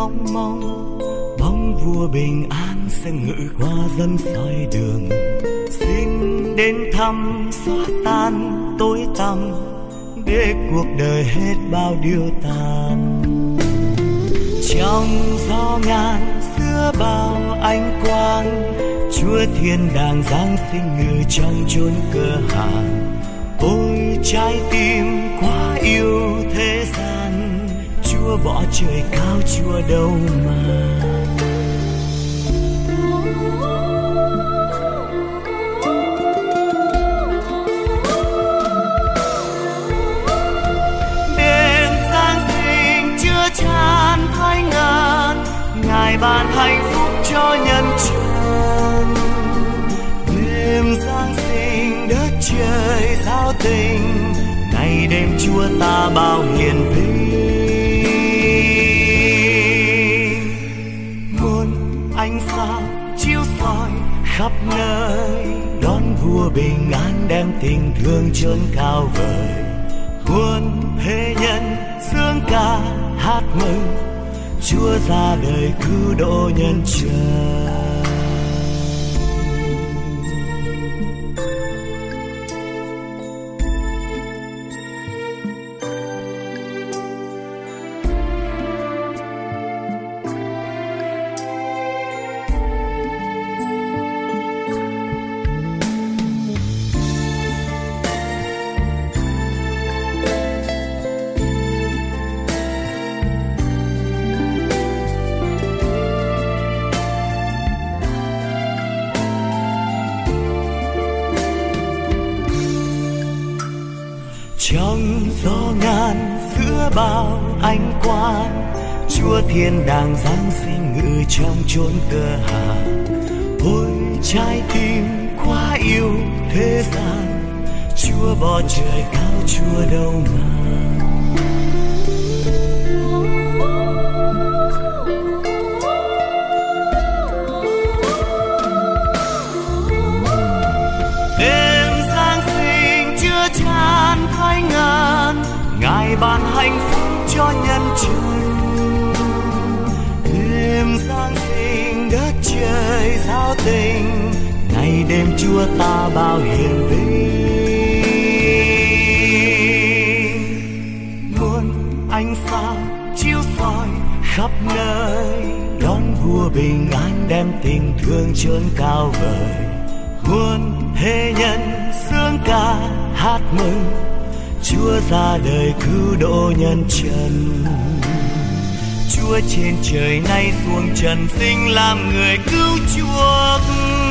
mong mong bóng vua bình an sẽ ngự qua dân soi đường, xin đến thăm xóa tan tối tăm để cuộc đời hết bao điều tàn. Trong gió ngàn xưa bao ánh quang, Chúa thiên đàng giáng sinh ngự trong chốn cơ hàn. Ôi trái tim quá yêu thế gian, Chúa bỏ trời cao Chúa đâu mà. Đêm Giáng sinh chưa chan thái ngàn, Ngài ban hạnh phúc cho nhân trần. Đêm Giáng sinh đất trời giao tình, ngày đêm Chúa ta bao hiền vinh. Muôn ánh sao chiếu soi khắp nơi, đón vua bình an đem tình thương chốn cao vời. Muôn thế nhân dương ca hát mừng, Chúa ra đời cứu độ nhân trần. Trong gió ngàn giữa bao ánh quang, Chúa thiên đàng giáng sinh ngự trong chốn cơ hàn. Ôi trái tim quá yêu thế gian, Chúa bỏ trời cao Chúa đâu mà. Ngài ban hạnh phúc cho nhân trần. Đêm Giáng sinh đất trời giao tình, ngày đêm Chúa ta bao hiền vinh. Muôn ánh sao chiếu soi khắp nơi, đón vua bình an đem tình thương chốn cao vời. Muôn thế nhân sướng ca hát mừng, Chúa ra đời cứu độ nhân trần. Chúa trên trời nay xuống trần sinh làm người cứu chuộc.